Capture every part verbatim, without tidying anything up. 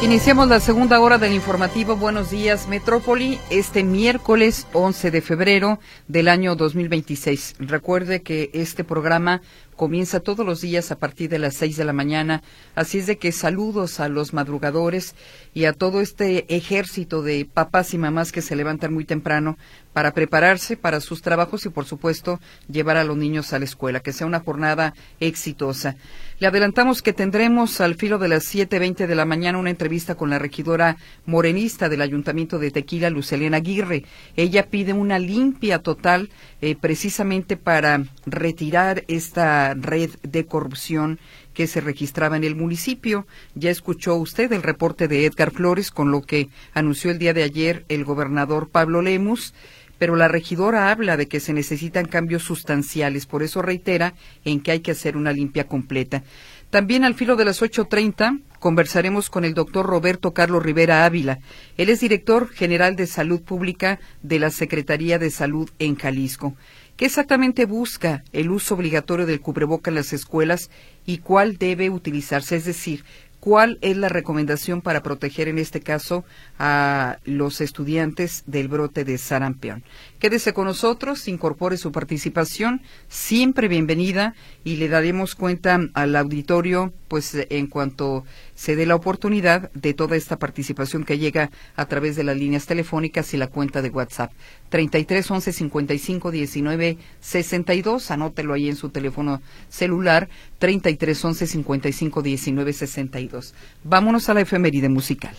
Iniciamos la segunda hora del informativo Buenos Días Metrópoli, este miércoles once de febrero del año dos mil veintiséis. Recuerde que este programa comienza todos los días a partir de las seis de la mañana, así es de que saludos a los madrugadores y a todo este ejército de papás y mamás que se levantan muy temprano para prepararse para sus trabajos y, por supuesto, llevar a los niños a la escuela, que sea una jornada exitosa. Le adelantamos que tendremos al filo de las siete veinte de la mañana una entrevista con la regidora morenista del Ayuntamiento de Tequila, Lucelena Aguirre. Ella pide una limpia total eh, precisamente para retirar esta red de corrupción que se registraba en el municipio. Ya escuchó usted el reporte de Edgar Flores con lo que anunció el día de ayer el gobernador Pablo Lemus, pero la regidora habla de que se necesitan cambios sustanciales, por eso reitera en que hay que hacer una limpia completa. También al filo de las ocho treinta conversaremos con el doctor Roberto Carlos Rivera Ávila. Él es director general de Salud Pública de la Secretaría de Salud en Jalisco. ¿Qué exactamente busca el uso obligatorio del cubreboca en las escuelas y cuál debe utilizarse? Es decir, ¿cuál es la recomendación para proteger en este caso a los estudiantes del brote de sarampión? Quédese con nosotros, incorpore su participación, siempre bienvenida, y le daremos cuenta al auditorio, pues en cuanto se dé la oportunidad, de toda esta participación que llega a través de las líneas telefónicas y la cuenta de WhatsApp. treinta y tres once cincuenta y cinco diecinueve sesenta y dos, anótelo ahí en su teléfono celular, treinta y tres once cincuenta y cinco diecinueve sesenta y dos. Vámonos a la efeméride musical.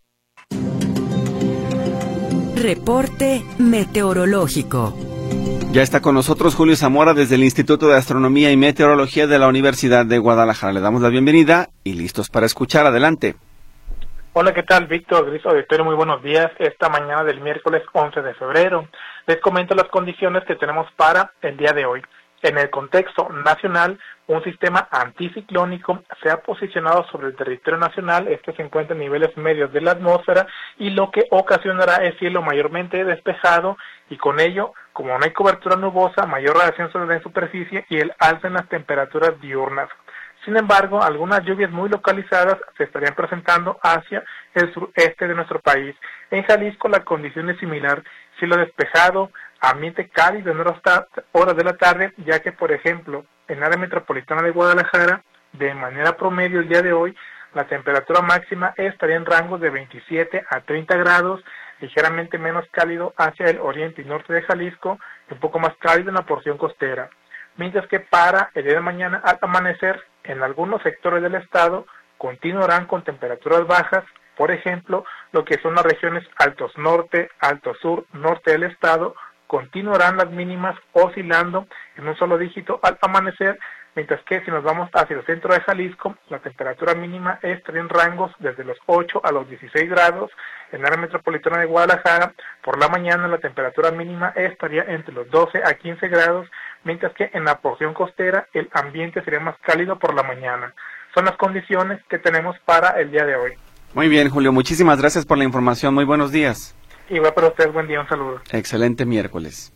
Reporte meteorológico. Ya está con nosotros Julio Zamora desde el Instituto de Astronomía y Meteorología de la Universidad de Guadalajara. Le damos la bienvenida y listos para escuchar. Adelante. Hola, ¿qué tal, Víctor? Gris Auditorio, muy buenos días. Esta mañana del miércoles once de febrero les comento las condiciones que tenemos para el día de hoy. En el contexto nacional, un sistema anticiclónico se ha posicionado sobre el territorio nacional. Este se encuentra en niveles medios de la atmósfera y lo que ocasionará es cielo mayormente despejado y con ello, como no hay cobertura nubosa, mayor radiación sobre la superficie y el alza en las temperaturas diurnas. Sin embargo, algunas lluvias muy localizadas se estarían presentando hacia el sureste de nuestro país. En Jalisco la condición es similar, cielo despejado, ambiente cálido en horas de la tarde, ya que, por ejemplo, en el área metropolitana de Guadalajara, de manera promedio el día de hoy, la temperatura máxima estaría en rangos de veintisiete a treinta grados, ligeramente menos cálido hacia el oriente y norte de Jalisco, y un poco más cálido en la porción costera. Mientras que para el día de mañana al amanecer, en algunos sectores del estado, continuarán con temperaturas bajas, por ejemplo, lo que son las regiones altos norte, alto sur, norte del estado, continuarán las mínimas oscilando en un solo dígito al amanecer, mientras que si nos vamos hacia el centro de Jalisco, la temperatura mínima estaría en rangos desde los ocho a los dieciséis grados. En la área metropolitana de Guadalajara, por la mañana la temperatura mínima estaría entre los doce a quince grados, mientras que en la porción costera el ambiente sería más cálido por la mañana. Son las condiciones que tenemos para el día de hoy. Muy bien, Julio, muchísimas gracias por la información. Muy buenos días. Igual para usted, buen día, un saludo. Excelente miércoles.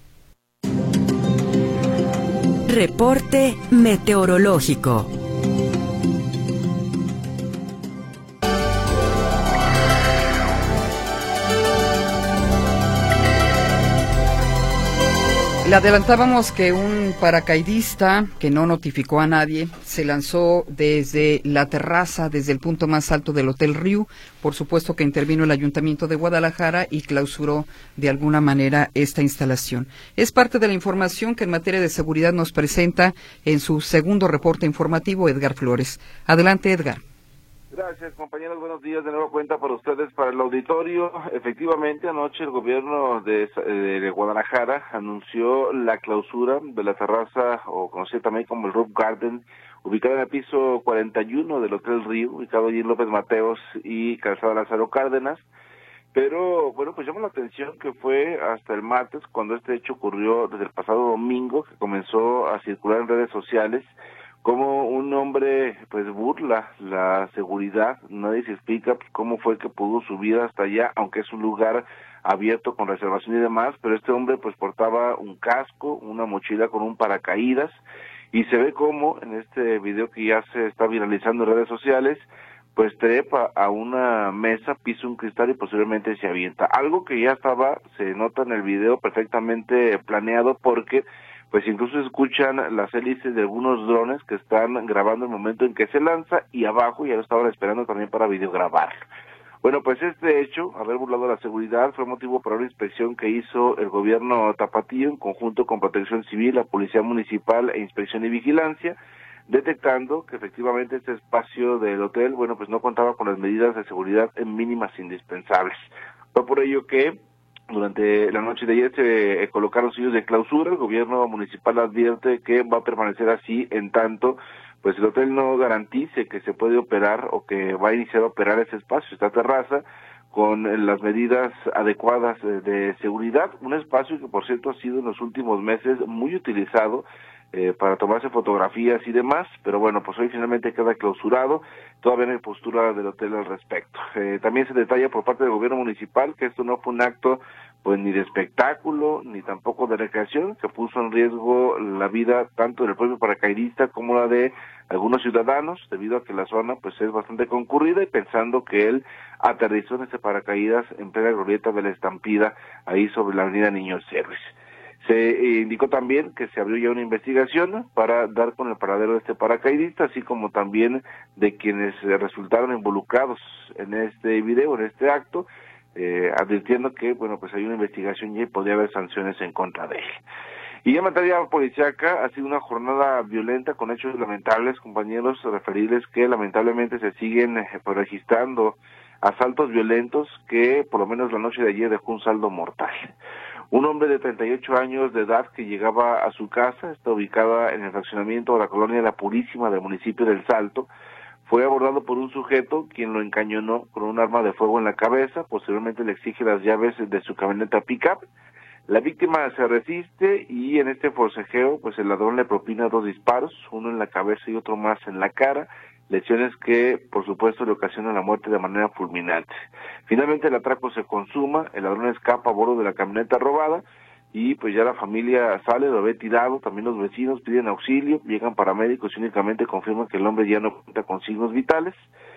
Reporte meteorológico. Le adelantábamos que un paracaidista que no notificó a nadie se lanzó desde la terraza, desde el punto más alto del Hotel Riu. Por supuesto que intervino el Ayuntamiento de Guadalajara y clausuró de alguna manera esta instalación. Es parte de la información que en materia de seguridad nos presenta en su segundo reporte informativo Edgar Flores. Adelante, Edgar. Gracias, compañeros. Buenos días. De nuevo cuenta para ustedes, para el auditorio. Efectivamente, anoche el gobierno de, de Guadalajara anunció la clausura de la terraza, o conocida también como el Roof Garden, ubicada en el piso cuarenta y uno del Hotel Río, ubicado allí en López Mateos y Calzada Lázaro Cárdenas. Pero, bueno, pues llama la atención que fue hasta el martes, cuando este hecho ocurrió desde el pasado domingo, que comenzó a circular en redes sociales, como un hombre pues burla la seguridad. Nadie se explica pues, cómo fue que pudo subir hasta allá, aunque es un lugar abierto con reservación y demás, pero este hombre pues portaba un casco, una mochila con un paracaídas, y se ve como en este video que ya se está viralizando en redes sociales, pues trepa a una mesa, pisa un cristal y posteriormente se avienta. Algo que ya estaba, se nota en el video, perfectamente planeado, porque pues incluso escuchan las hélices de algunos drones que están grabando el momento en que se lanza, y abajo ya lo estaban esperando también para videograbarlo. Bueno, pues este hecho, haber burlado la seguridad, fue motivo para una inspección que hizo el gobierno tapatío en conjunto con Protección Civil, la Policía Municipal e Inspección y Vigilancia, detectando que efectivamente este espacio del hotel, bueno, pues no contaba con las medidas de seguridad mínimas indispensables. Fue por ello que durante la noche de ayer se eh, colocaron sellos de clausura. El gobierno municipal advierte que va a permanecer así en tanto pues el hotel no garantice que se puede operar o que va a iniciar a operar ese espacio, esta terraza, con las medidas adecuadas de, de seguridad. Un espacio que, por cierto, ha sido en los últimos meses muy utilizado eh, para tomarse fotografías y demás, pero bueno, pues hoy finalmente queda clausurado. Todavía no hay postura del hotel al respecto. Eh, también se detalla por parte del gobierno municipal que esto no fue un acto pues ni de espectáculo, ni tampoco de recreación, que puso en riesgo la vida tanto del propio paracaidista como la de algunos ciudadanos, debido a que la zona pues es bastante concurrida, y pensando que él aterrizó en ese paracaídas en plena glorieta de la Estampida, ahí sobre la avenida Niños Héroes. Se eh, indicó también que se abrió ya una investigación para dar con el paradero de este paracaidista, así como también de quienes eh, resultaron involucrados en este video, en este acto, eh, advirtiendo que, bueno, pues hay una investigación y podría haber sanciones en contra de él. Y ya en materia policíaca, ha sido una jornada violenta con hechos lamentables, compañeros, referirles que lamentablemente se siguen eh, pues, registrando asaltos violentos que por lo menos la noche de ayer dejó un saldo mortal. Un hombre de treinta y ocho años de edad que llegaba a su casa, está ubicada en el fraccionamiento de la colonia La Purísima del municipio del Salto, fue abordado por un sujeto quien lo encañonó con un arma de fuego en la cabeza. Posteriormente le exige las llaves de su camioneta pick-up. La víctima se resiste y en este forcejeo pues el ladrón le propina dos disparos, uno en la cabeza y otro más en la cara, lesiones que por supuesto le ocasionan la muerte de manera fulminante. Finalmente el atraco se consuma, el ladrón escapa a bordo de la camioneta robada y pues ya la familia sale, lo ve tirado, también los vecinos piden auxilio, llegan paramédicos y únicamente confirman que el hombre ya no cuenta con signos vitales.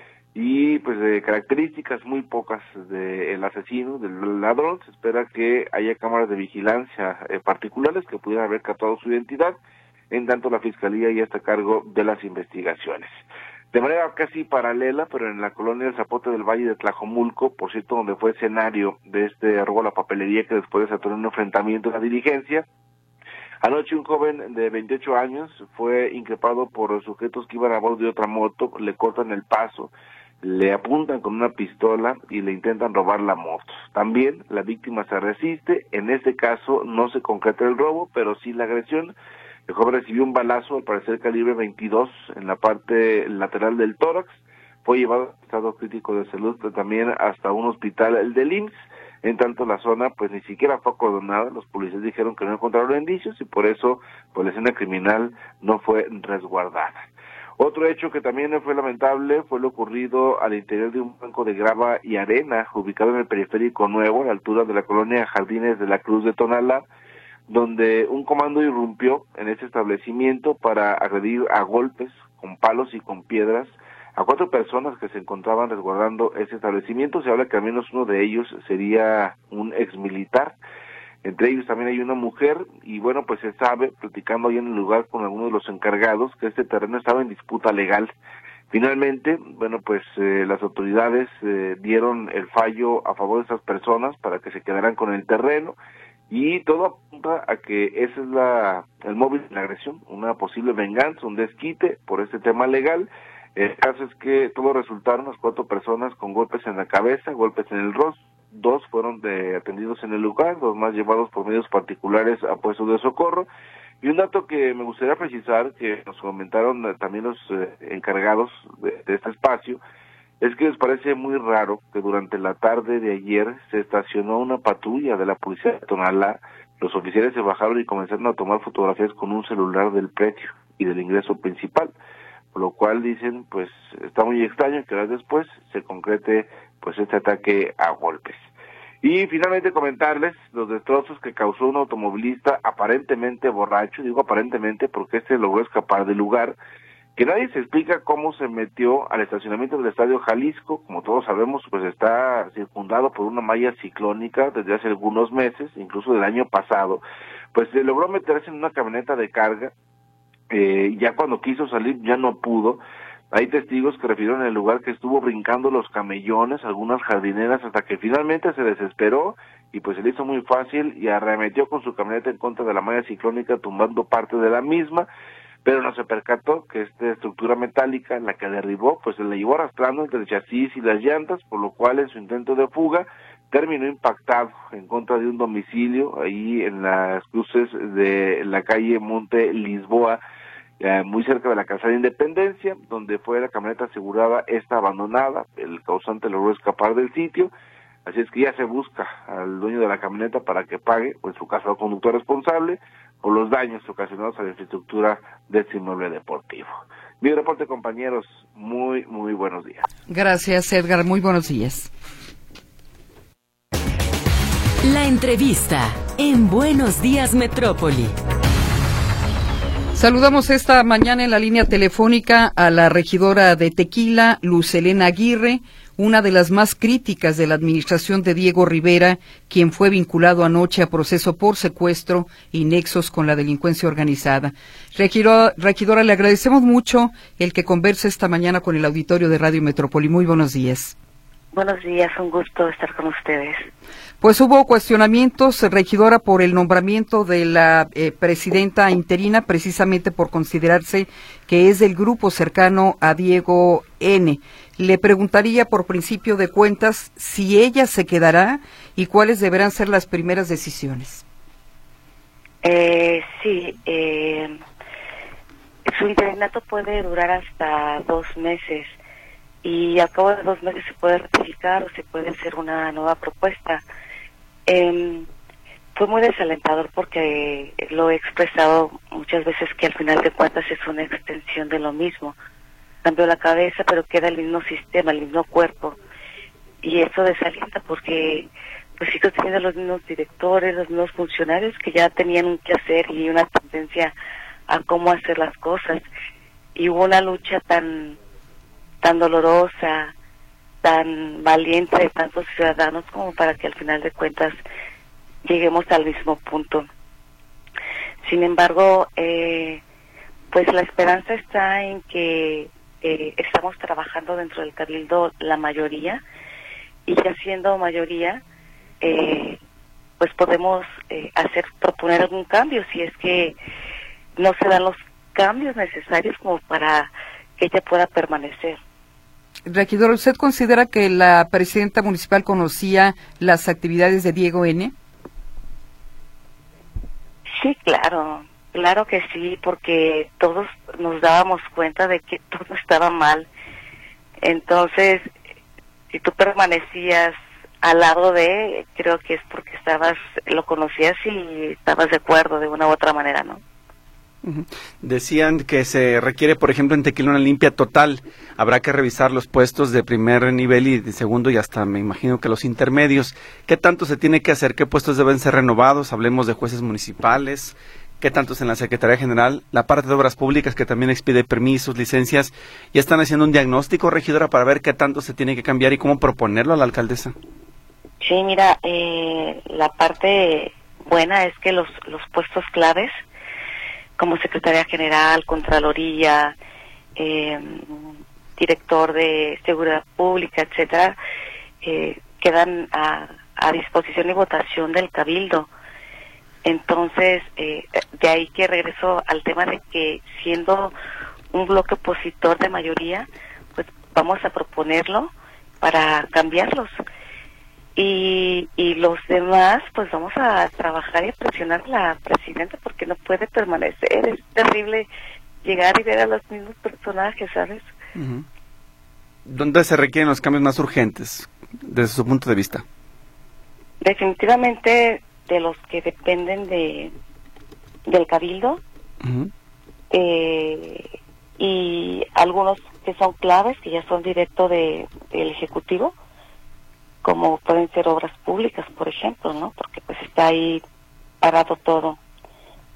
Y pues de características muy pocas del asesino, del ladrón. Se espera que haya cámaras de vigilancia eh, particulares que pudieran haber captado su identidad, en tanto la Fiscalía ya está a cargo de las investigaciones. De manera casi paralela, pero en la colonia del Zapote del Valle de Tlajomulco, por cierto, donde fue escenario de este robo a la papelería que después desató un enfrentamiento en la diligencia, anoche un joven de veintiocho años fue increpado por sujetos que iban a bordo de otra moto, le cortan el paso, le apuntan con una pistola y le intentan robar la moto. También la víctima se resiste, en este caso no se concreta el robo, pero sí la agresión. El joven recibió un balazo, al parecer calibre veintidós, en la parte lateral del tórax, fue llevado a estado crítico de salud, pero también hasta un hospital, el del I M S S. En tanto la zona pues ni siquiera fue acordonada, los policías dijeron que no encontraron indicios y por eso pues la escena criminal no fue resguardada. Otro hecho que también fue lamentable fue lo ocurrido al interior de un banco de grava y arena ubicado en el periférico nuevo, a la altura de la colonia Jardines de la Cruz de Tonalá, donde un comando irrumpió en ese establecimiento para agredir a golpes, con palos y con piedras, a cuatro personas que se encontraban resguardando ese establecimiento. Se habla que al menos uno de ellos sería un exmilitar. Entre ellos también hay una mujer, y bueno, pues se sabe, platicando ahí en el lugar con algunos de los encargados, que este terreno estaba en disputa legal. Finalmente, bueno, pues eh, las autoridades eh, dieron el fallo a favor de esas personas para que se quedaran con el terreno, y todo apunta a que ese es la el móvil de la agresión, una posible venganza, un desquite por este tema legal. El caso es que todos resultaron, las cuatro personas, con golpes en la cabeza, golpes en el rostro. Dos fueron de, atendidos en el lugar, dos más llevados por medios particulares a puestos de socorro. Y un dato que me gustaría precisar, que nos comentaron también los eh, encargados de, de este espacio, es que les parece muy raro que durante la tarde de ayer se estacionó una patrulla de la policía de Tonalá. Los oficiales se bajaron y comenzaron a tomar fotografías con un celular del predio y del ingreso principal, por lo cual dicen, pues está muy extraño que horas después se concrete pues este ataque a golpes. Y finalmente comentarles los destrozos que causó un automovilista aparentemente borracho, digo aparentemente porque este logró escapar del lugar, que nadie se explica cómo se metió al estacionamiento del Estadio Jalisco. Como todos sabemos, pues está circundado por una malla ciclónica desde hace algunos meses, incluso del año pasado. Pues se logró meterse en una camioneta de carga, eh, ya cuando quiso salir ya no pudo. Hay testigos que refirieron el lugar que estuvo brincando los camellones, algunas jardineras, hasta que finalmente se desesperó y pues se le hizo muy fácil y arremetió con su camioneta en contra de la malla ciclónica, tumbando parte de la misma, pero no se percató que esta estructura metálica en la que derribó, pues se le llevó arrastrando entre el chasis y las llantas, por lo cual en su intento de fuga terminó impactado en contra de un domicilio ahí en las cruces de la calle Monte Lisboa, eh, muy cerca de la Calzada de Independencia, donde fue la camioneta asegurada, esta abandonada. El causante logró escapar del sitio, así es que ya se busca al dueño de la camioneta para que pague, o en su caso al conductor responsable, por los daños ocasionados a la infraestructura de este inmueble deportivo. Mi reporte, compañeros, muy, muy buenos días. Gracias, Edgar, muy buenos días. La entrevista en Buenos Días Metrópoli. Saludamos esta mañana en la línea telefónica a la regidora de Tequila, Luz Helena Aguirre, una de las más críticas de la administración de Diego Rivera, quien fue vinculado anoche a proceso por secuestro y nexos con la delincuencia organizada. Regidora, regidora, le agradecemos mucho el que converse esta mañana con el auditorio de Radio Metrópoli. Muy buenos días. Buenos días, un gusto estar con ustedes. Pues hubo cuestionamientos, regidora, por el nombramiento de la eh, presidenta interina, precisamente por considerarse que es del grupo cercano a Diego N. Le preguntaría por principio de cuentas si ella se quedará y cuáles deberán ser las primeras decisiones. Eh, sí, eh, su interinato puede durar hasta dos meses y al cabo de dos meses se puede ratificar o se puede hacer una nueva propuesta. Eh, fue muy desalentador porque lo he expresado muchas veces que al final de cuentas es una extensión de lo mismo. Cambió la cabeza, pero queda el mismo sistema, el mismo cuerpo. Y eso desalienta porque pues sigo teniendo los mismos directores, los mismos funcionarios que ya tenían un quehacer y una tendencia a cómo hacer las cosas. Y hubo una lucha tan, tan dolorosa, tan valiente de tantos ciudadanos como para que al final de cuentas lleguemos al mismo punto. Sin embargo, eh, pues la esperanza está en que eh, estamos trabajando dentro del Cabildo la mayoría, y ya siendo mayoría, eh, pues podemos eh, hacer, proponer algún cambio si es que no se dan los cambios necesarios como para que ella pueda permanecer. Regidor, ¿usted considera que la presidenta municipal conocía las actividades de Diego N? Sí, claro, claro que sí, porque todos nos dábamos cuenta de que todo estaba mal. Entonces, si tú permanecías al lado de, creo que es porque estabas, lo conocías y estabas de acuerdo de una u otra manera, ¿no? Decían que se requiere, por ejemplo, en Tequila una limpia total. Habrá que revisar los puestos de primer nivel y de segundo y hasta me imagino que los intermedios. ¿Qué tanto se tiene que hacer? ¿Qué puestos deben ser renovados? Hablemos de jueces municipales. ¿Qué tantos en la Secretaría General? La parte de Obras Públicas, que también expide permisos, licencias. ¿Ya están haciendo un diagnóstico, regidora, para ver qué tanto se tiene que cambiar y cómo proponerlo a la alcaldesa? Sí, mira, eh, la parte buena es que los, los puestos claves, como Secretaría General, Contraloría, eh, Director de Seguridad Pública, etcétera, eh, quedan a, a disposición y votación del Cabildo. Entonces, eh, de ahí que regreso al tema de que siendo un bloque opositor de mayoría, pues vamos a proponerlo para cambiarlos. Y, y los demás, pues vamos a trabajar y a presionar a la presidenta porque no puede permanecer. Es terrible llegar y ver a los mismos personajes, ¿sabes? Uh-huh. ¿Dónde se requieren los cambios más urgentes, desde su punto de vista? Definitivamente de los que dependen de del Cabildo, uh-huh. eh, y algunos que son claves, que ya son directo de del Ejecutivo, como pueden ser obras públicas, por ejemplo, ¿no? Porque pues está ahí parado todo.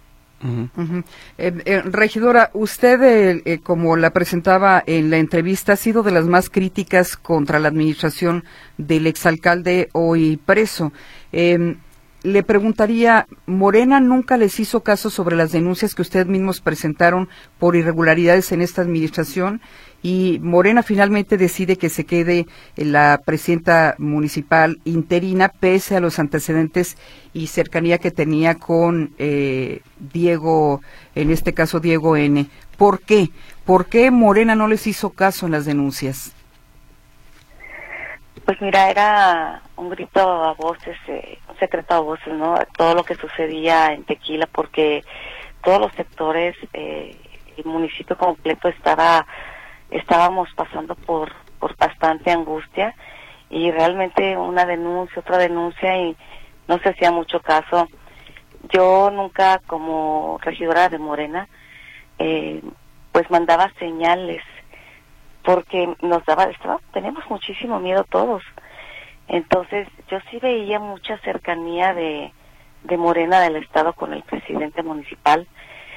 Uh-huh. Uh-huh. Eh, eh, regidora, usted, eh, eh, como la presentaba en la entrevista, ha sido de las más críticas contra la administración del exalcalde hoy preso. Eh, le preguntaría, ¿Morena nunca les hizo caso sobre las denuncias que ustedes mismos presentaron por irregularidades en esta administración? Y Morena finalmente decide que se quede la presidenta municipal interina, pese a los antecedentes y cercanía que tenía con eh, Diego, en este caso Diego N. ¿Por qué? ¿Por qué Morena no les hizo caso en las denuncias? Pues mira, era un grito a voces, eh, un secreto a voces, ¿no? Todo lo que sucedía en Tequila, porque todos los sectores, eh, el municipio completo estaba, estábamos pasando por, por bastante angustia, y realmente una denuncia, otra denuncia, y no se hacía mucho caso. Yo nunca, como regidora de Morena, eh, pues mandaba señales, porque nos daba, estaba, tenemos muchísimo miedo todos. Entonces yo sí veía mucha cercanía de, de Morena del Estado con el presidente municipal,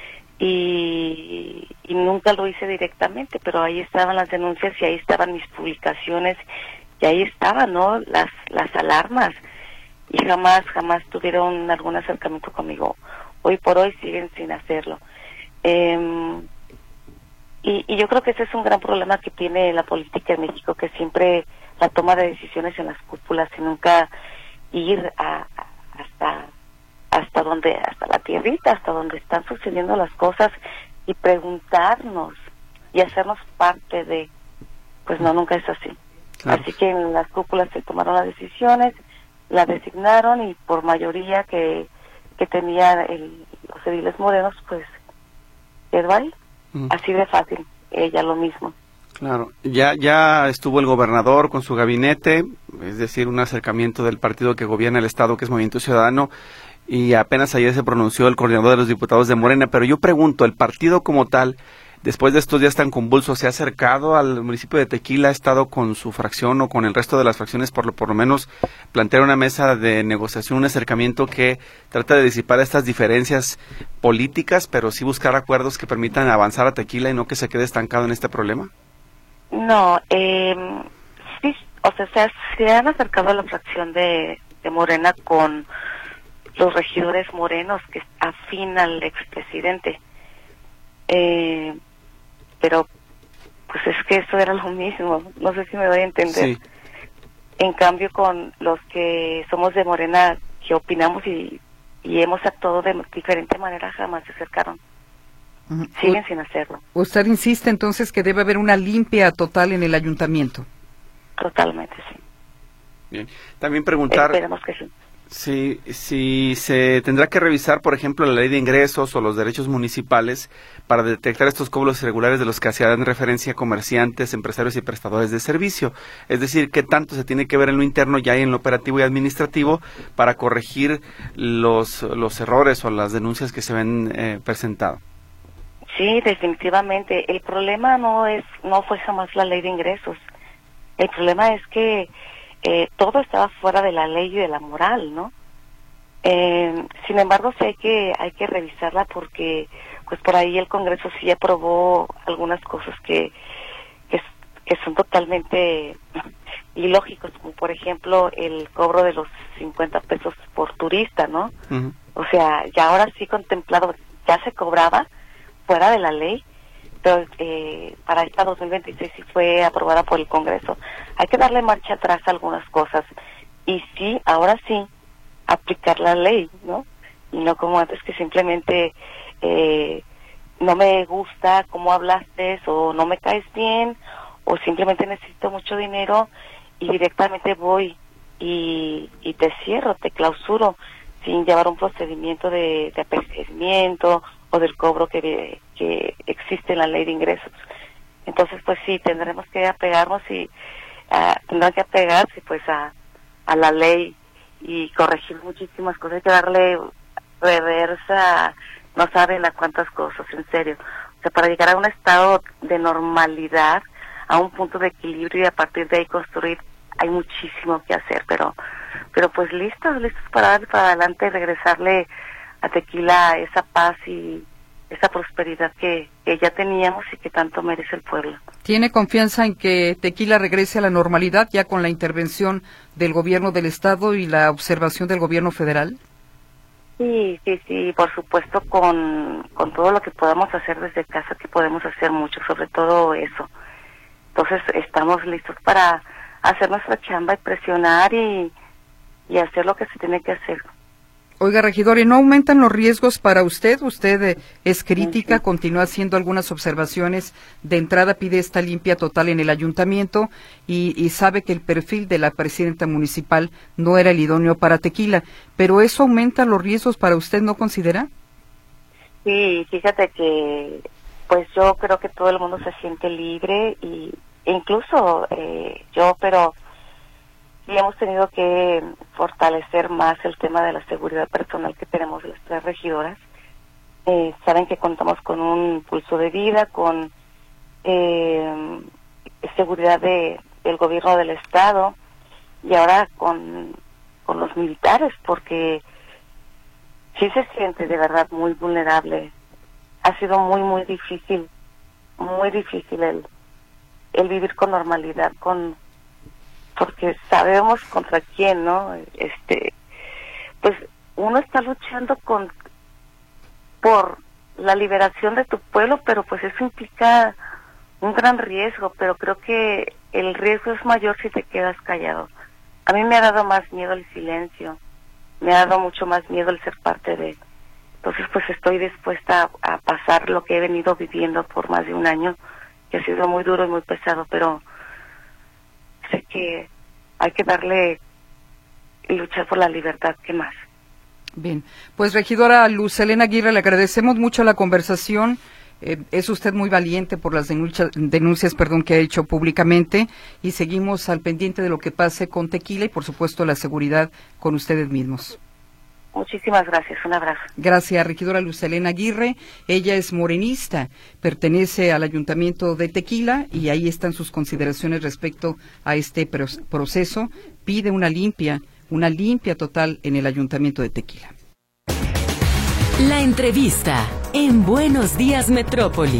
y, y nunca lo hice directamente, pero ahí estaban las denuncias y ahí estaban mis publicaciones y ahí estaban, ¿no?, las, las alarmas, y jamás, jamás tuvieron algún acercamiento conmigo. Hoy por hoy siguen sin hacerlo. Eh, Y, y yo creo que ese es un gran problema que tiene la política en México, que siempre la toma de decisiones en las cúpulas y nunca ir a, a, hasta hasta donde hasta la tierrita, hasta donde están sucediendo las cosas, y preguntarnos y hacernos parte de, pues no, nunca es así. Claro. Así que en las cúpulas se tomaron las decisiones, la designaron, y por mayoría que que tenía el, los ediles morenos, pues quedó ahí. Así de fácil, ella lo mismo. Claro, ya ya estuvo el gobernador con su gabinete, es decir, un acercamiento del partido que gobierna el estado, que es Movimiento Ciudadano, y apenas ayer se pronunció el coordinador de los diputados de Morena. Pero yo pregunto, ¿el partido como tal, después de estos días tan convulsos, se ha acercado al municipio de Tequila, ha estado con su fracción o con el resto de las fracciones, por lo, por lo menos plantear una mesa de negociación, un acercamiento que trata de disipar estas diferencias políticas, pero sí buscar acuerdos que permitan avanzar a Tequila y no que se quede estancado en este problema? No, eh, sí, o sea, se, se han acercado a la fracción de, de Morena con los regidores morenos que afín al expresidente. Eh, pero pues es que eso era lo mismo, no sé si me doy a entender. Sí. En cambio, con los que somos de Morena, que opinamos y, y hemos actuado de diferente manera, jamás se acercaron. Uh-huh. Siguen U- sin hacerlo. Usted insiste entonces que debe haber una limpia total en el ayuntamiento. Totalmente, sí. Bien, también preguntar... Esperemos que sí. Si, si se tendrá que revisar, por ejemplo, la ley de ingresos o los derechos municipales para detectar estos cobros irregulares de los que hacían referencia comerciantes, empresarios y prestadores de servicio. Es decir, qué tanto se tiene que ver en lo interno ya en lo operativo y administrativo para corregir los, los errores o las denuncias que se ven eh, presentado. Sí, definitivamente. El problema no es, no fue jamás la ley de ingresos. El problema es que Eh, todo estaba fuera de la ley y de la moral, ¿no? Eh, sin embargo, sí hay que hay que revisarla, porque pues por ahí el Congreso sí aprobó algunas cosas que que, que son totalmente ilógicos, como por ejemplo el cobro de los cincuenta pesos por turista, ¿no? Uh-huh. O sea, ya ahora sí contemplado, ya se cobraba fuera de la ley, pero eh, para esta dos mil veintiséis sí fue aprobada por el Congreso. Hay que darle marcha atrás a algunas cosas y sí, ahora sí, aplicar la ley, ¿no? Y no como antes, que simplemente eh, no me gusta cómo hablaste, o no me caes bien, o simplemente necesito mucho dinero y directamente voy y, y te cierro, te clausuro, sin llevar un procedimiento de, de apercibimiento o del cobro que, que existe en la ley de ingresos. Entonces, pues sí, tendremos que apegarnos y uh, tendrán que apegarse pues a, a la ley y corregir muchísimas cosas. Hay que darle reversa, no saben a cuántas cosas, en serio. O sea, para llegar a un estado de normalidad, a un punto de equilibrio, y a partir de ahí construir, hay muchísimo que hacer, pero pero pues listos, listos para dar para adelante, regresarle a Tequila esa paz y esa prosperidad que, que ya teníamos y que tanto merece el pueblo. ¿Tiene confianza en que Tequila regrese a la normalidad ya con la intervención del gobierno del estado y la observación del gobierno federal? Sí, sí, sí, por supuesto, con, con todo lo que podamos hacer desde casa, que podemos hacer mucho, sobre todo eso. Entonces estamos listos para hacer nuestra chamba y presionar y, y hacer lo que se tiene que hacer. Oiga, regidora, ¿y no aumentan los riesgos para usted? Usted eh, es crítica, sí, sí. Continúa haciendo algunas observaciones. De entrada pide esta limpia total en el ayuntamiento y, y sabe que el perfil de la presidenta municipal no era el idóneo para Tequila. ¿Pero eso aumenta los riesgos para usted, no considera? Sí, fíjate que pues yo creo que todo el mundo se siente libre y incluso eh, yo, pero... y hemos tenido que fortalecer más el tema de la seguridad personal que tenemos las tres regidoras. Eh, saben que contamos con un pulso de vida, con eh, seguridad de, del gobierno del estado y ahora con, con los militares, porque sí se siente de verdad muy vulnerable. Ha sido muy, muy difícil, muy difícil el, el vivir con normalidad, con porque sabemos contra quién, ¿no? Este, pues uno está luchando con por la liberación de tu pueblo, pero pues eso implica un gran riesgo, pero creo que el riesgo es mayor si te quedas callado. A mí me ha dado más miedo el silencio, me ha dado mucho más miedo el ser parte de. Entonces pues estoy dispuesta a, a pasar lo que he venido viviendo por más de un año, que ha sido muy duro y muy pesado, pero sé que hay que darle y luchar por la libertad, ¿qué más? Bien, pues regidora Luz Helena Aguirre, le agradecemos mucho la conversación. Eh, es usted muy valiente por las denuncias, denuncias perdón, que ha hecho públicamente y seguimos al pendiente de lo que pase con Tequila y por supuesto la seguridad con ustedes mismos. Muchísimas gracias, un abrazo. Gracias, regidora Luz Helena Aguirre. Ella es morenista, pertenece al Ayuntamiento de Tequila y ahí están sus consideraciones respecto a este proceso. Pide una limpia, una limpia total en el Ayuntamiento de Tequila. La entrevista en Buenos Días Metrópoli.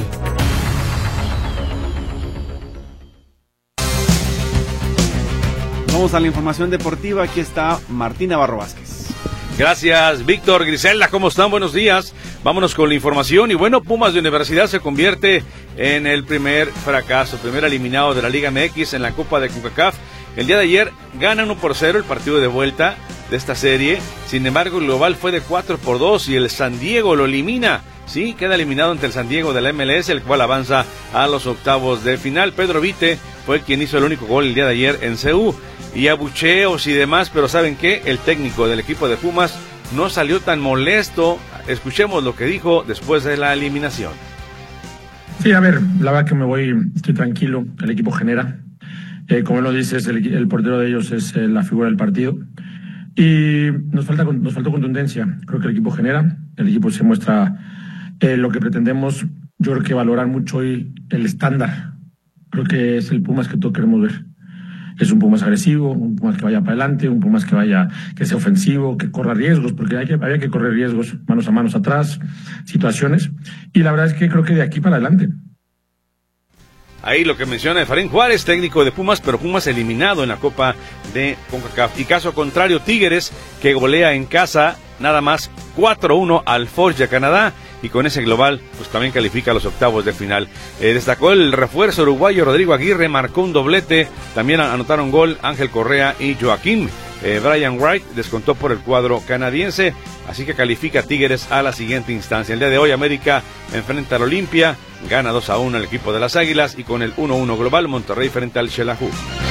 Vamos a la información deportiva. Aquí está Martín Navarro Vázquez. Gracias, Víctor. Griselda, ¿cómo están? Buenos días. Vámonos con la información. Y bueno, Pumas de Universidad se convierte en el primer fracaso, primer eliminado de la Liga M X en la Copa de CONCACAF. El día de ayer gana uno por cero el partido de vuelta de esta serie. Sin embargo, el global fue de cuatro por dos y el San Diego lo elimina. Sí, queda eliminado ante el San Diego de la M L S, el cual avanza a los octavos de final. Pedro Vite fue quien hizo el único gol el día de ayer en C U. Y abucheos y demás, pero ¿saben qué? El técnico del equipo de Pumas no salió tan molesto. Escuchemos lo que dijo después de la eliminación. Sí, a ver, la verdad que me voy, estoy tranquilo, el equipo genera. Eh, como lo dices, el, el portero de ellos es eh, la figura del partido. Y nos falta nos faltó contundencia. Creo que el equipo genera, el equipo se muestra eh, lo que pretendemos. Yo creo que valorar mucho hoy el estándar. Creo que es el Pumas que todos queremos ver. Es un Pumas agresivo, un Pumas que vaya para adelante, un Pumas que vaya, que sea ofensivo, que corra riesgos, porque hay que, había que correr riesgos, manos a manos atrás, situaciones. Y la verdad es que creo que de aquí para adelante. Ahí lo que menciona Efraín Juárez, técnico de Pumas, pero Pumas eliminado en la Copa de CONCACAF. Y caso contrario, Tigres, que golea en casa nada más cuatro uno al Forge Canadá. Y con ese global, pues también califica a los octavos de final. Eh, destacó el refuerzo uruguayo Rodrigo Aguirre, marcó un doblete. También anotaron gol Ángel Correa y Joaquín. Eh, Brian Wright descontó por el cuadro canadiense. Así que califica Tigres a la siguiente instancia. El día de hoy América enfrenta al Olimpia. Gana dos a uno el equipo de las Águilas. Y con el uno uno global, Monterrey frente al Xelajú.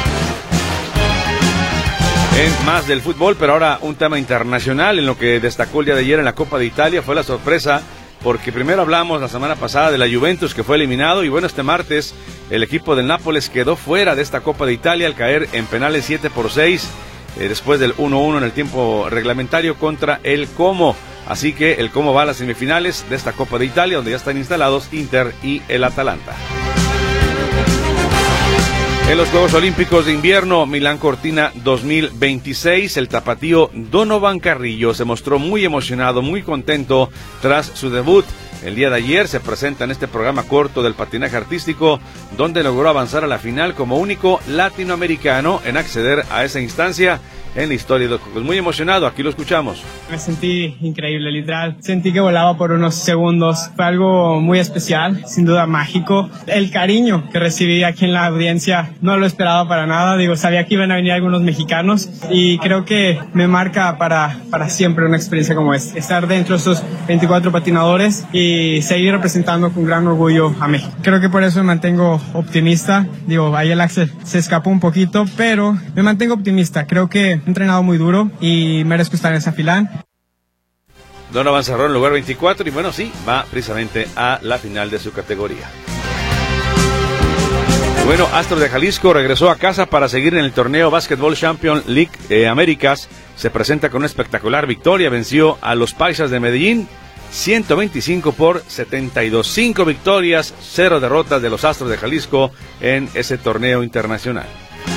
En más del fútbol, pero ahora un tema internacional. En lo que destacó el día de ayer en la Copa de Italia fue la sorpresa, porque primero hablamos la semana pasada de la Juventus, que fue eliminado, y bueno, este martes el equipo del Nápoles quedó fuera de esta Copa de Italia al caer en penales siete por seis, eh, después del uno uno en el tiempo reglamentario contra el Como. Así que el Como va a las semifinales de esta Copa de Italia, donde ya están instalados Inter y el Atalanta. En los Juegos Olímpicos de Invierno Milán Cortina dos mil veintiséis, el tapatío Donovan Carrillo se mostró muy emocionado, muy contento tras su debut. El día de ayer se presenta en este programa corto del patinaje artístico, donde logró avanzar a la final como único latinoamericano en acceder a esa instancia en la historia de los Juegos. Muy emocionado, aquí lo escuchamos. Me sentí increíble, literal. Sentí que volaba por unos segundos. Fue algo muy especial, sin duda mágico. El cariño que recibí aquí en la audiencia no lo esperaba para nada. Digo, sabía que iban a venir algunos mexicanos y creo que me marca para, para siempre una experiencia como esta. Estar dentro de esos veinticuatro patinadores y seguir representando con gran orgullo a México. Creo que por eso me mantengo optimista. Digo, ahí el Axel se escapó un poquito, pero me mantengo optimista. Creo que he entrenado muy duro y merezco estar en esa final. Donovan cerró en el lugar veinticuatro y bueno, sí, va precisamente a la final de su categoría. Bueno, Astros de Jalisco regresó a casa para seguir en el torneo Basketball Champion League eh, Américas. Se presenta con una espectacular victoria, venció a los Paisas de Medellín, ciento veinticinco por setenta y dos. Cinco victorias, cero derrotas de los Astros de Jalisco en ese torneo internacional.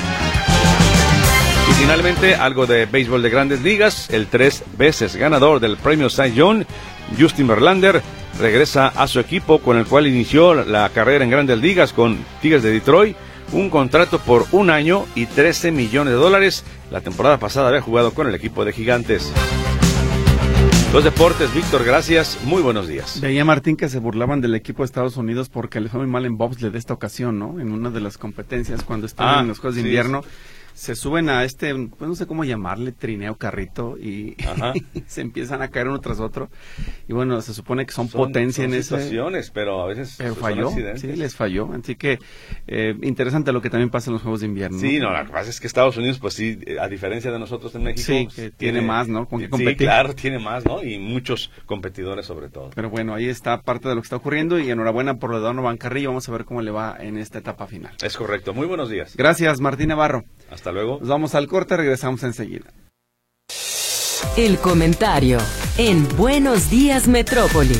Y finalmente, algo de béisbol de Grandes Ligas. El tres veces ganador del premio Cy Young, Justin Verlander, regresa a su equipo con el cual inició la carrera en Grandes Ligas con Tigres de Detroit. Un contrato por un año y trece millones de dólares. La temporada pasada había jugado con el equipo de Gigantes. Los deportes, Víctor, gracias. Muy buenos días. Veía, Martín, que se burlaban del equipo de Estados Unidos porque le fue muy mal en bobsled de esta ocasión, ¿no? En una de las competencias cuando estaban Ah, en los Juegos de sí, Invierno. sí. Se suben a este, pues no sé cómo llamarle, trineo, carrito, y se empiezan a caer uno tras otro. Y bueno, se supone que son, son potencia son en esas situaciones, pero a veces pero son falló, accidentes. sí, les falló. Así que eh, interesante lo que también pasa en los Juegos de Invierno. Sí, no, lo que pasa es que Estados Unidos, pues sí, a diferencia de nosotros en México, sí, que tiene más, ¿no? Con qué competir. Sí, claro, tiene más, ¿no? Y muchos competidores sobre todo. Pero bueno, ahí está parte de lo que está ocurriendo y enhorabuena por lo de Donovan Carrillo. Vamos a ver cómo le va en esta etapa final. Es correcto. Muy buenos días. Gracias, Martín Navarro. Hasta luego. Nos vamos al corte, regresamos enseguida. El comentario en Buenos Días Metrópoli.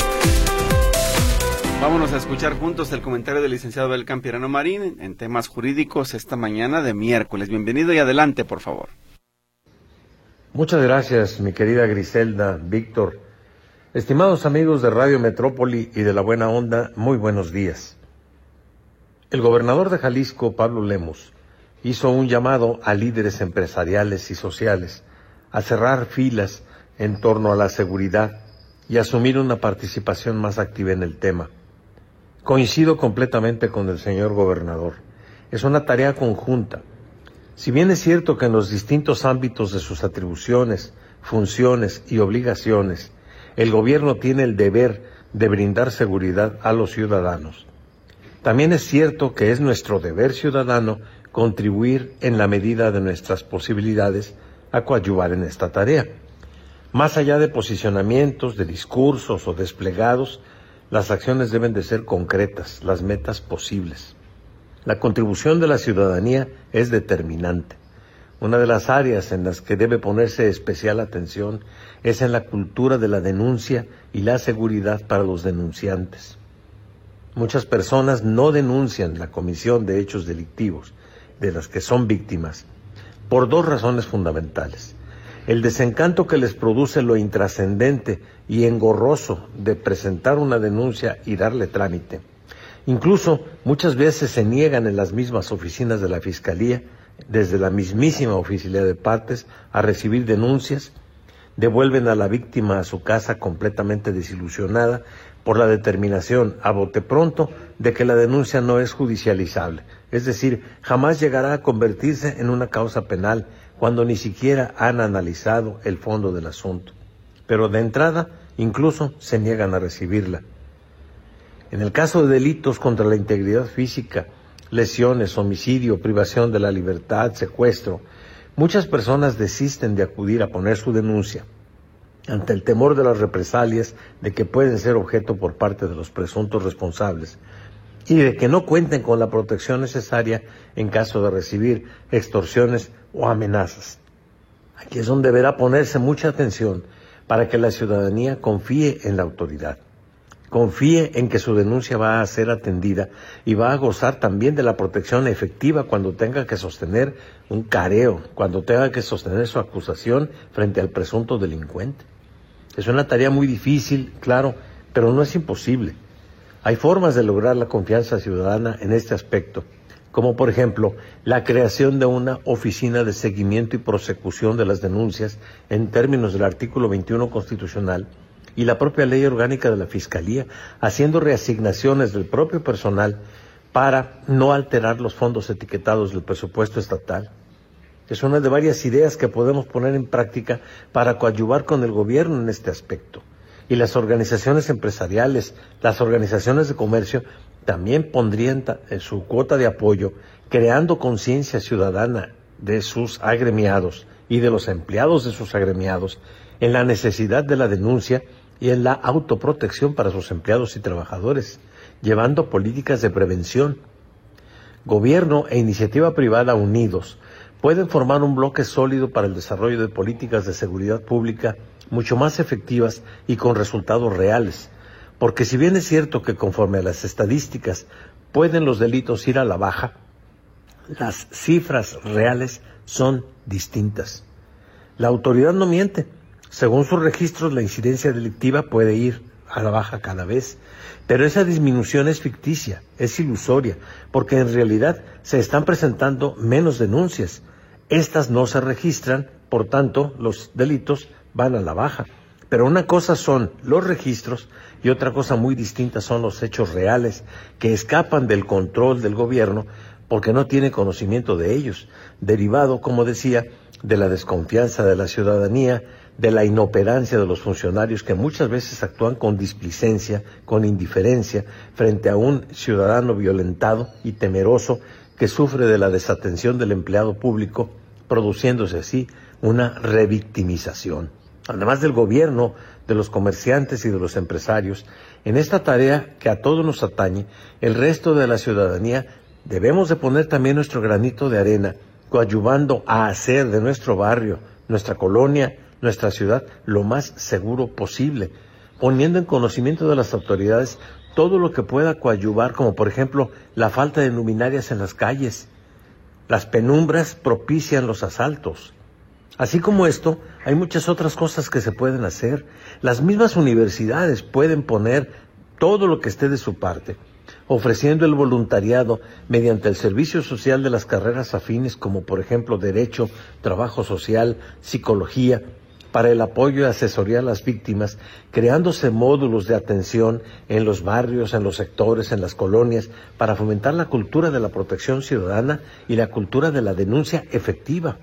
Vámonos a escuchar juntos el comentario del licenciado Abel Campirano Marín en temas jurídicos esta mañana de miércoles. Bienvenido y adelante, por favor. Muchas gracias, mi querida Griselda, Víctor. Estimados amigos de Radio Metrópoli y de La Buena Onda, muy buenos días. El gobernador de Jalisco, Pablo Lemus, hizo un llamado a líderes empresariales y sociales a cerrar filas en torno a la seguridad y asumir una participación más activa en el tema. Coincido completamente con el señor gobernador. Es una tarea conjunta. Si bien es cierto que en los distintos ámbitos de sus atribuciones, funciones y obligaciones, el gobierno tiene el deber de brindar seguridad a los ciudadanos, también es cierto que es nuestro deber ciudadano contribuir en la medida de nuestras posibilidades a coadyuvar en esta tarea. Más allá de posicionamientos, de discursos o desplegados, las acciones deben de ser concretas, las metas posibles. La contribución de la ciudadanía es determinante. Una de las áreas en las que debe ponerse especial atención es en la cultura de la denuncia y la seguridad para los denunciantes. Muchas personas no denuncian la comisión de hechos delictivos de las que son víctimas por dos razones fundamentales: el desencanto que les produce lo intrascendente y engorroso de presentar una denuncia y darle trámite. Incluso muchas veces se niegan en las mismas oficinas de la Fiscalía, desde la mismísima oficialía de partes, a recibir denuncias, devuelven a la víctima a su casa completamente desilusionada por la determinación a bote pronto de que la denuncia no es judicializable, es decir, jamás llegará a convertirse en una causa penal cuando ni siquiera han analizado el fondo del asunto. Pero de entrada, incluso se niegan a recibirla. En el caso de delitos contra la integridad física, lesiones, homicidio, privación de la libertad, secuestro, muchas personas desisten de acudir a poner su denuncia ante el temor de las represalias de que pueden ser objeto por parte de los presuntos responsables y de que no cuenten con la protección necesaria en caso de recibir extorsiones o amenazas. Aquí es donde deberá ponerse mucha atención para que la ciudadanía confíe en la autoridad. confíe en que su denuncia va a ser atendida y va a gozar también de la protección efectiva cuando tenga que sostener un careo, cuando tenga que sostener su acusación frente al presunto delincuente. Es una tarea muy difícil, claro, pero no es imposible. Hay formas de lograr la confianza ciudadana en este aspecto, como por ejemplo la creación de una oficina de seguimiento y prosecución de las denuncias en términos del artículo veintiuno constitucional y la propia ley orgánica de la Fiscalía, haciendo reasignaciones del propio personal para no alterar los fondos etiquetados del presupuesto estatal. Es una de varias ideas que podemos poner en práctica para coadyuvar con el gobierno en este aspecto. Y las organizaciones empresariales, las organizaciones de comercio, también pondrían su cuota de apoyo, creando conciencia ciudadana de sus agremiados y de los empleados de sus agremiados en la necesidad de la denuncia y en la autoprotección para sus empleados y trabajadores, llevando políticas de prevención. Gobierno e iniciativa privada unidos pueden formar un bloque sólido para el desarrollo de políticas de seguridad pública mucho más efectivas y con resultados reales, porque si bien es cierto que conforme a las estadísticas pueden los delitos ir a la baja, las cifras reales son distintas. La autoridad no miente. Según sus registros, la incidencia delictiva puede ir a la baja cada vez, pero esa disminución es ficticia, es ilusoria, porque en realidad se están presentando menos denuncias. Estas no se registran, por tanto, los delitos van a la baja. Pero una cosa son los registros y otra cosa muy distinta son los hechos reales que escapan del control del gobierno porque no tiene conocimiento de ellos, derivado, como decía, de la desconfianza de la ciudadanía, de la inoperancia de los funcionarios que muchas veces actúan con displicencia, con indiferencia, frente a un ciudadano violentado y temeroso que sufre de la desatención del empleado público, produciéndose así una revictimización. Además del gobierno, de los comerciantes y de los empresarios, en esta tarea que a todos nos atañe, el resto de la ciudadanía debemos de poner también nuestro granito de arena, coadyuvando a hacer de nuestro barrio, nuestra colonia, nuestra ciudad, lo más seguro posible, poniendo en conocimiento de las autoridades todo lo que pueda coadyuvar, como por ejemplo la falta de luminarias en las calles. Las penumbras propician los asaltos. Así como esto, hay muchas otras cosas que se pueden hacer. Las mismas universidades pueden poner todo lo que esté de su parte, ofreciendo el voluntariado mediante el servicio social de las carreras afines, como por ejemplo Derecho, Trabajo Social, Psicología, para el apoyo y asesoría a las víctimas, creándose módulos de atención en los barrios, en los sectores, en las colonias, para fomentar la cultura de la protección ciudadana y la cultura de la denuncia efectiva.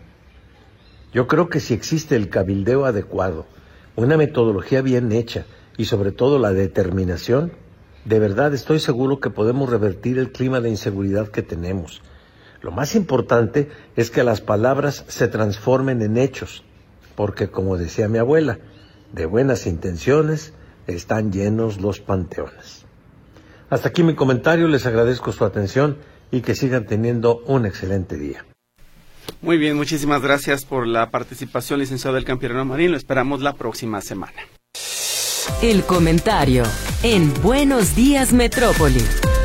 Yo creo que si existe el cabildeo adecuado, una metodología bien hecha y sobre todo la determinación, de verdad estoy seguro que podemos revertir el clima de inseguridad que tenemos. Lo más importante es que las palabras se transformen en hechos, porque como decía mi abuela, de buenas intenciones están llenos los panteones. Hasta aquí mi comentario, les agradezco su atención y que sigan teniendo un excelente día. Muy bien, muchísimas gracias por la participación, licenciado del Campirano Marín. Lo esperamos la próxima semana. El comentario en Buenos Días Metrópoli.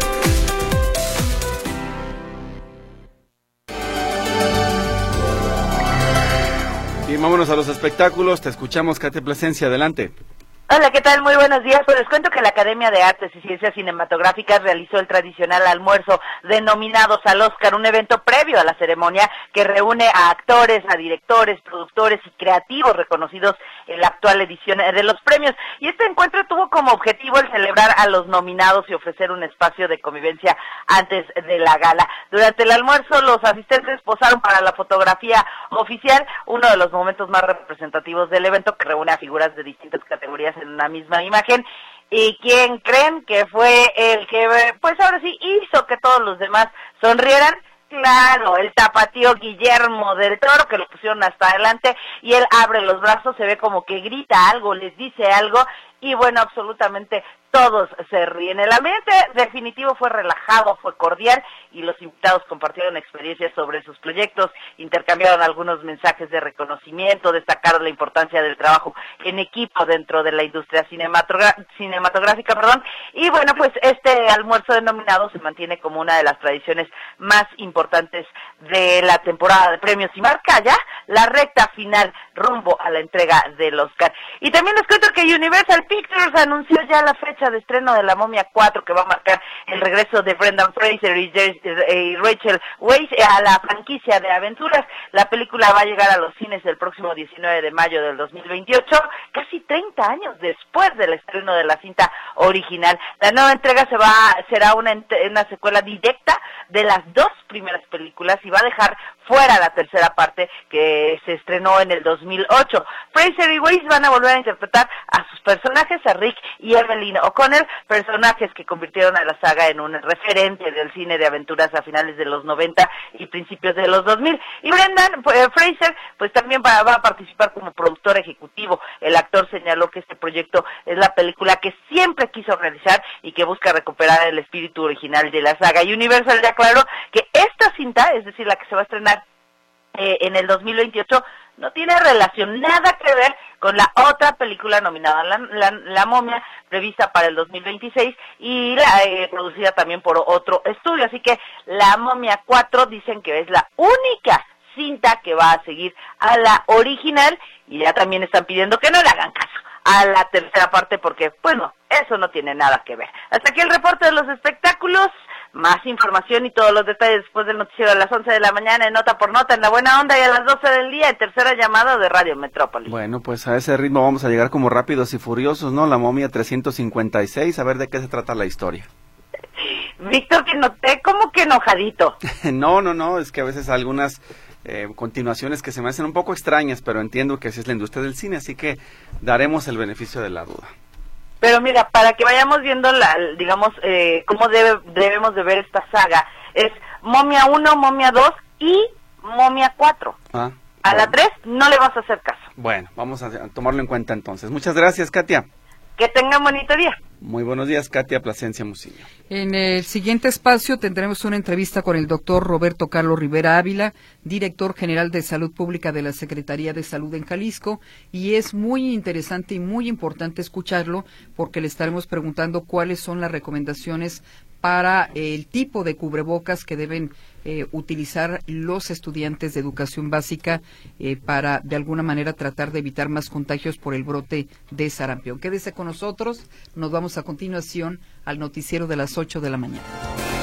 Y vámonos a los espectáculos. Te escuchamos, Katia Plasencia. Adelante. Hola, ¿qué tal? Muy buenos días. Pues les cuento que la Academia de Artes y Ciencias Cinematográficas realizó el tradicional almuerzo de nominados al Oscar, un evento previo a la ceremonia que reúne a actores, a directores, productores y creativos reconocidos en la actual edición de los premios. Y este encuentro tuvo como objetivo el celebrar a los nominados y ofrecer un espacio de convivencia antes de la gala. Durante el almuerzo, los asistentes posaron para la fotografía oficial, uno de los momentos más representativos del evento, que reúne a figuras de distintas categorías en una misma imagen. ¿Y quién creen que fue el que, pues ahora sí, hizo que todos los demás sonrieran? Claro, el tapatío Guillermo del Toro, que lo pusieron hasta adelante, y él abre los brazos, se ve como que grita algo, les dice algo, y bueno, absolutamente todos se ríen. El ambiente definitivo fue relajado, fue cordial, y los invitados compartieron experiencias sobre sus proyectos, intercambiaron algunos mensajes de reconocimiento, destacaron la importancia del trabajo en equipo dentro de la industria cinematogra- cinematográfica, perdón, y bueno, pues este almuerzo de nominados se mantiene como una de las tradiciones más importantes de la temporada de premios y marca ya la recta final rumbo a la entrega del Oscar. Y también les cuento que Universal Pictures anunció ya la fecha de estreno de La Momia cuatro, que va a marcar el regreso de Brendan Fraser y, Jer- y Rachel Weisz a la franquicia de aventuras. La película va a llegar a los cines el próximo diecinueve de mayo del dos mil veintiocho, casi treinta años después del estreno de la cinta original. La nueva entrega se va será una, una secuela directa de las dos primeras películas y va a dejar fuera la tercera parte que se estrenó en el dos mil ocho. Fraser y Weisz van a volver a interpretar a sus personajes, a Rick y Evelyn O'Connell, personajes que convirtieron a la saga en un referente del cine de aventuras a finales de los noventa y principios de los dos mil. Y Brendan pues, Fraser pues también va, va a participar como productor ejecutivo. El actor señaló que este proyecto es la película que siempre quiso realizar y que busca recuperar el espíritu original de la saga. Y Universal ya aclaró que esta cinta, es decir, la que se va a estrenar eh, en el dos mil veintiocho, no tiene relación, nada que ver con la otra película nominada, La, la, la Momia, prevista para el dos mil veintiséis y la, eh, producida también por otro estudio. Así que La Momia cuatro dicen que es la única cinta que va a seguir a la original y ya también están pidiendo que no le hagan caso a la tercera parte porque, bueno, eso no tiene nada que ver. Hasta aquí el reporte de los espectáculos. Más información y todos los detalles después del noticiero a las once de la mañana en Nota por Nota, en La Buena Onda, y a las doce del día en Tercera Llamada de Radio Metrópoli. Bueno, pues a ese ritmo vamos a llegar como rápidos y furiosos, ¿no? La Momia trescientos cincuenta y seis, a ver de qué se trata la historia. Víctor, que noté como que enojadito. no, no, no, es que a veces algunas eh, continuaciones que se me hacen un poco extrañas, pero entiendo que así es la industria del cine, así que daremos el beneficio de la duda. Pero mira, para que vayamos viendo, la, digamos, eh, cómo debe, debemos de ver esta saga, es Momia uno, Momia dos y Momia cuatro. Ah, a bueno. la tres no le vas a hacer caso. Bueno, vamos a tomarlo en cuenta entonces. Muchas gracias, Katia. Que tengan bonito día. Muy buenos días, Katia Plasencia Musillo. En el siguiente espacio tendremos una entrevista con el doctor Roberto Carlos Rivera Ávila, director general de Salud Pública de la Secretaría de Salud en Jalisco, y es muy interesante y muy importante escucharlo porque le estaremos preguntando cuáles son las recomendaciones para el tipo de cubrebocas que deben eh, utilizar los estudiantes de educación básica eh, para de alguna manera tratar de evitar más contagios por el brote de sarampión. Quédese con nosotros, nos vamos a continuación al noticiero de las ocho de la mañana.